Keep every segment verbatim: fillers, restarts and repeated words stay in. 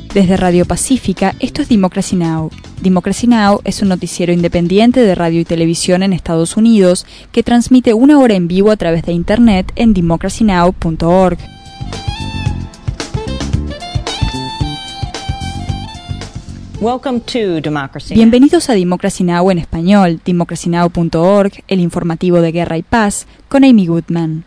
Desde Radio Pacífica, esto es Democracy Now! Democracy Now! Es un noticiero independiente de radio y televisión en Estados Unidos que transmite una hora en vivo a través de Internet en democracy now punto org. Welcome to Democracy. Bienvenidos a Democracy Now! En español, democracy now punto org, el informativo de Guerra y Paz, con Amy Goodman.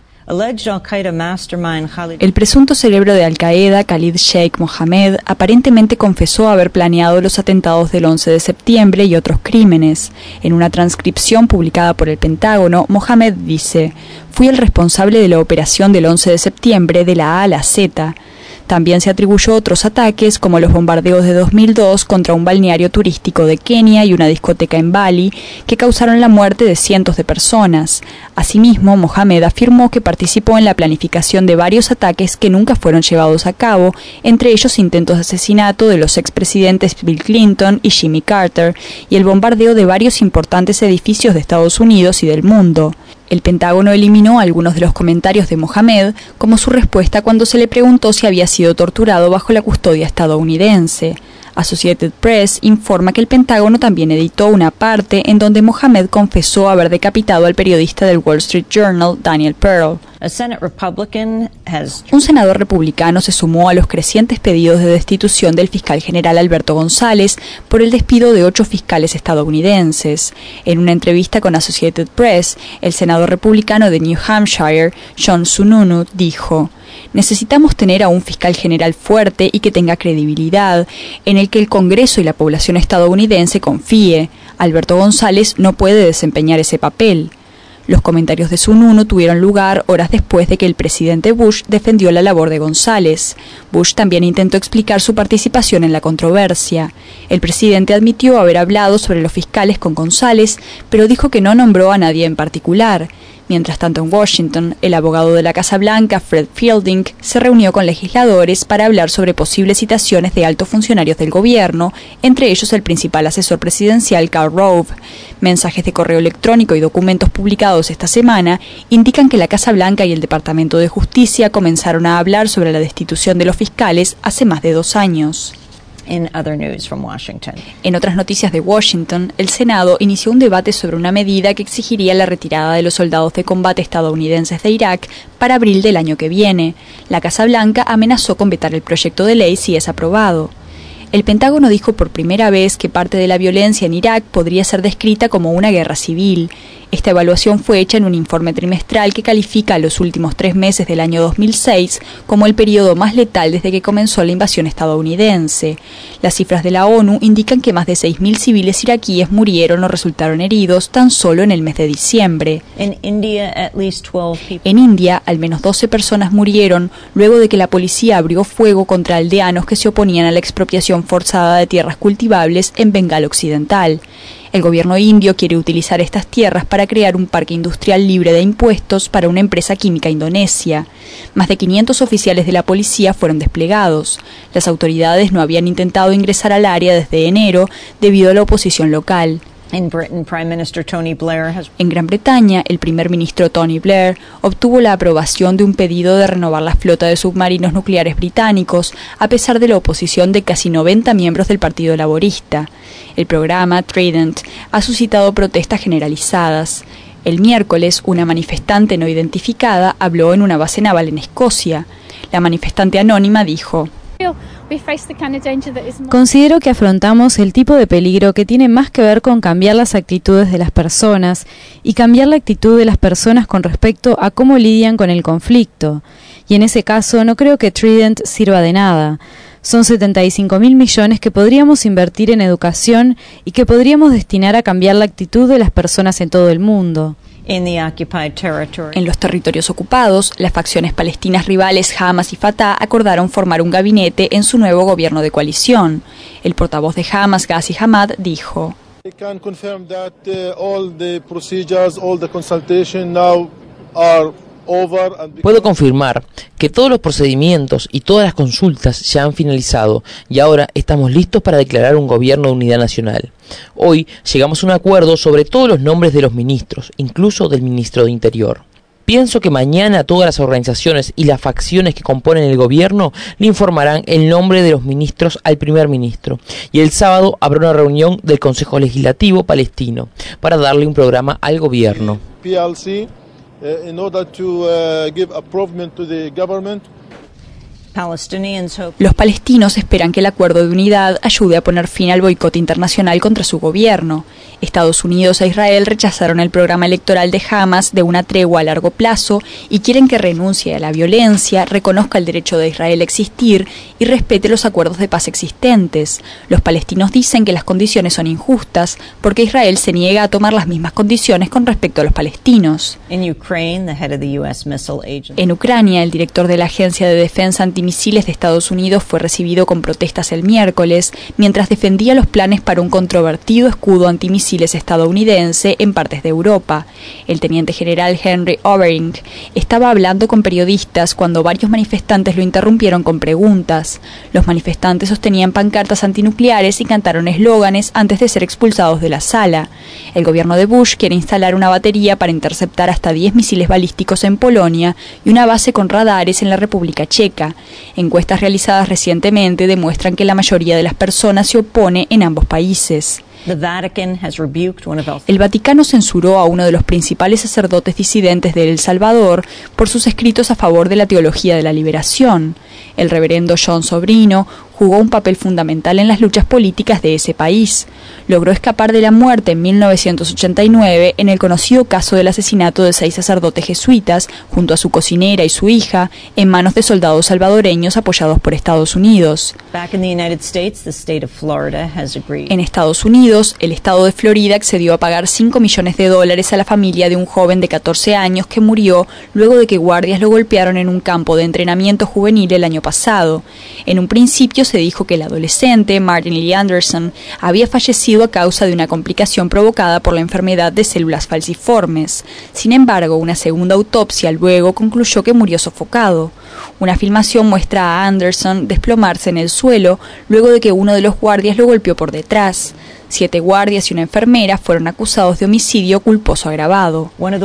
El presunto cerebro de Al-Qaeda, Khalid Sheikh Mohammed, aparentemente confesó haber planeado los atentados del once de septiembre y otros crímenes. En una transcripción publicada por el Pentágono, Mohammed dice: «Fui el responsable de la operación del once de septiembre de la A a la Z». También se atribuyó otros ataques, como los bombardeos de dos mil dos contra un balneario turístico de Kenia y una discoteca en Bali, que causaron la muerte de cientos de personas. Asimismo, Mohammed afirmó que participó en la planificación de varios ataques que nunca fueron llevados a cabo, entre ellos intentos de asesinato de los expresidentes Bill Clinton y Jimmy Carter, y el bombardeo de varios importantes edificios de Estados Unidos y del mundo. El Pentágono eliminó algunos de los comentarios de Mohammed como su respuesta cuando se le preguntó si había sido torturado bajo la custodia estadounidense. Associated Press informa que el Pentágono también editó una parte en donde Mohammed confesó haber decapitado al periodista del Wall Street Journal, Daniel Pearl. Un senador republicano se sumó a los crecientes pedidos de destitución del fiscal general Alberto González por el despido de ocho fiscales estadounidenses. En una entrevista con Associated Press, el senador republicano de New Hampshire, John Sununu, dijo: «Necesitamos tener a un fiscal general fuerte y que tenga credibilidad, en el que el Congreso y la población estadounidense confíe. Alberto González no puede desempeñar ese papel». Los comentarios de Sununu tuvieron lugar horas después de que el presidente Bush defendió la labor de González. Bush también intentó explicar su participación en la controversia. El presidente admitió haber hablado sobre los fiscales con González, pero dijo que no nombró a nadie en particular. Mientras tanto, en Washington, el abogado de la Casa Blanca, Fred Fielding, se reunió con legisladores para hablar sobre posibles citaciones de altos funcionarios del gobierno, entre ellos el principal asesor presidencial, Karl Rove. Mensajes de correo electrónico y documentos publicados esta semana indican que la Casa Blanca y el Departamento de Justicia comenzaron a hablar sobre la destitución de los fiscales hace más de dos años. In other news from Washington. En otras noticias de Washington, el Senado inició un debate sobre una medida que exigiría la retirada de los soldados de combate estadounidenses de Irak para abril del año que viene. La Casa Blanca amenazó con vetar el proyecto de ley si es aprobado. El Pentágono dijo por primera vez que parte de la violencia en Irak podría ser descrita como una guerra civil. Esta evaluación fue hecha en un informe trimestral que califica a los últimos tres meses del año dos mil seis como el periodo más letal desde que comenzó la invasión estadounidense. Las cifras de la ONU indican que más de seis mil civiles iraquíes murieron o resultaron heridos tan solo en el mes de diciembre. In India, at least twelve people. En India, al menos doce personas murieron luego de que la policía abrió fuego contra aldeanos que se oponían a la expropiación forzada de tierras cultivables en Bengala Occidental. El gobierno indio quiere utilizar estas tierras para crear un parque industrial libre de impuestos para una empresa química indonesia. Más de quinientos oficiales de la policía fueron desplegados. Las autoridades no habían intentado ingresar al área desde enero debido a la oposición local. In Britain, Prime Minister Tony Blair has... En Gran Bretaña, el primer ministro Tony Blair obtuvo la aprobación de un pedido de renovar la flota de submarinos nucleares británicos, a pesar de la oposición de casi noventa miembros del Partido Laborista. El programa, Trident, ha suscitado protestas generalizadas. El miércoles, una manifestante no identificada habló en una base naval en Escocia. La manifestante anónima dijo: «Considero que afrontamos el tipo de peligro que tiene más que ver con cambiar las actitudes de las personas y cambiar la actitud de las personas con respecto a cómo lidian con el conflicto. Y en ese caso no creo que Trident sirva de nada. Son setenta y cinco mil millones que podríamos invertir en educación y que podríamos destinar a cambiar la actitud de las personas en todo el mundo». In the occupied territory. En los territorios ocupados, las facciones palestinas rivales Hamas y Fatah acordaron formar un gabinete en su nuevo gobierno de coalición. El portavoz de Hamas, Ghazi Hamad, dijo: I can confirm that uh, all the procedures, all the consultation now are over and Puedo confirmar que todos los procedimientos y todas las consultas ya han finalizado y ahora estamos listos para declarar un gobierno de unidad nacional. Hoy llegamos a un acuerdo sobre todos los nombres de los ministros, incluso del ministro de Interior. Pienso que mañana todas las organizaciones y las facciones que componen el gobierno le informarán el nombre de los ministros al primer ministro, y el sábado habrá una reunión del Consejo Legislativo palestino para darle un programa al gobierno. P L C, uh, in order to uh, give approval to the government. Los palestinos esperan que el acuerdo de unidad ayude a poner fin al boicot internacional contra su gobierno. Estados Unidos e Israel rechazaron el programa electoral de Hamas de una tregua a largo plazo y quieren que renuncie a la violencia, reconozca el derecho de Israel a existir y respete los acuerdos de paz existentes. Los palestinos dicen que las condiciones son injustas porque Israel se niega a tomar las mismas condiciones con respecto a los palestinos. En Ucrania, el director de la Agencia de Defensa Antimisiles de Estados Unidos fue recibido con protestas el miércoles mientras defendía los planes para un controvertido escudo antimisiles estadounidense en partes de Europa. El teniente general Henry Overing estaba hablando con periodistas cuando varios manifestantes lo interrumpieron con preguntas. Los manifestantes sostenían pancartas antinucleares y cantaron eslóganes antes de ser expulsados de la sala. El gobierno de Bush quiere instalar una batería para interceptar hasta diez misiles balísticos en Polonia y una base con radares en la República Checa. Encuestas realizadas recientemente demuestran que la mayoría de las personas se opone en ambos países. El Vaticano censuró a uno de los principales sacerdotes disidentes de El Salvador por sus escritos a favor de la teología de la liberación. El reverendo John Sobrino jugó un papel fundamental en las luchas políticas de ese país. Logró escapar de la muerte en mil novecientos ochenta y nueve en el conocido caso del asesinato de seis sacerdotes jesuitas, junto a su cocinera y su hija, en manos de soldados salvadoreños apoyados por Estados Unidos. En Estados Unidos, el estado de Florida accedió a pagar cinco millones de dólares a la familia de un joven de catorce años que murió luego de que guardias lo golpearon en un campo de entrenamiento juvenil el año pasado. En un principio se dijo que el adolescente, Martin Lee Anderson, había fallecido a causa de una complicación provocada por la enfermedad de células falciformes. Sin embargo, una segunda autopsia luego concluyó que murió sofocado. Una filmación muestra a Anderson desplomarse en el suelo luego de que uno de los guardias lo golpeó por detrás. Siete guardias y una enfermera fueron acusados de homicidio culposo agravado. Una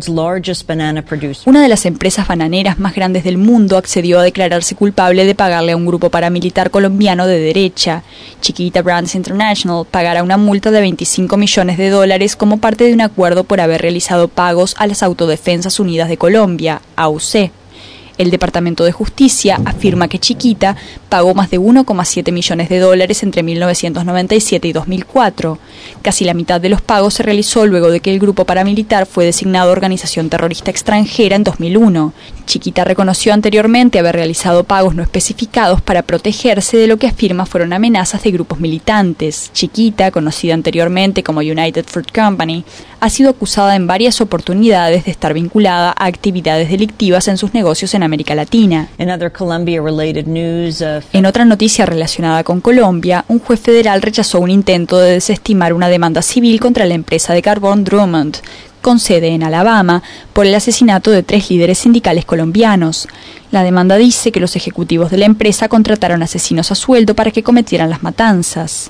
de las empresas bananeras más grandes del mundo accedió a declararse culpable de pagarle a un grupo paramilitar colombiano de derecha. Chiquita Brands International pagará una multa de veinticinco millones de dólares como parte de un acuerdo por haber realizado pagos a las Autodefensas Unidas de Colombia, A U C. El Departamento de Justicia afirma que Chiquita pagó más de uno coma siete millones de dólares entre mil novecientos noventa y siete y dos mil cuatro. Casi la mitad de los pagos se realizó luego de que el grupo paramilitar fue designado organización terrorista extranjera en dos mil uno. Chiquita reconoció anteriormente haber realizado pagos no especificados para protegerse de lo que afirma fueron amenazas de grupos militantes. Chiquita, conocida anteriormente como United Fruit Company, ha sido acusada en varias oportunidades de estar vinculada a actividades delictivas en sus negocios en América Latina. En otra noticia relacionada con Colombia, un juez federal rechazó un intento de desestimar una demanda civil contra la empresa de carbón Drummond, con sede en Alabama, por el asesinato de tres líderes sindicales colombianos. La demanda dice que los ejecutivos de la empresa contrataron asesinos a sueldo para que cometieran las matanzas.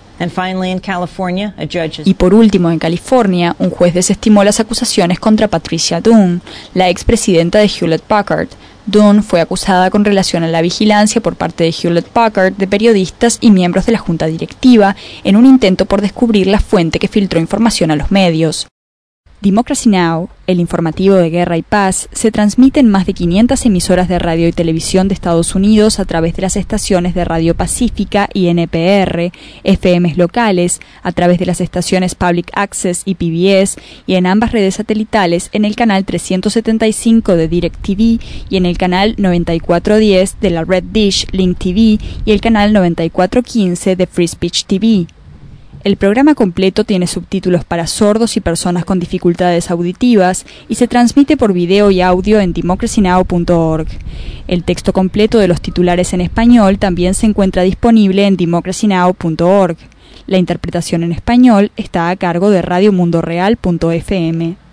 Y por último, en California, un juez desestimó las acusaciones contra Patricia Dunn, la expresidenta de Hewlett Packard. Dunn fue acusada con relación a la vigilancia por parte de Hewlett Packard de periodistas y miembros de la junta directiva en un intento por descubrir la fuente que filtró información a los medios. Democracy Now!, el informativo de guerra y paz, se transmite en más de quinientas emisoras de radio y televisión de Estados Unidos a través de las estaciones de Radio Pacífica y N P R, F Ms locales, a través de las estaciones Public Access y P B S, y en ambas redes satelitales en el canal trescientos setenta y cinco de DirecTV y en el canal noventa y cuatro diez de la Red Dish Link T V y el canal noventa y cuatro quince de Free Speech T V. El programa completo tiene subtítulos para sordos y personas con dificultades auditivas y se transmite por video y audio en democracy now punto org. El texto completo de los titulares en español también se encuentra disponible en democracy now punto org. La interpretación en español está a cargo de radio mundo real punto f m.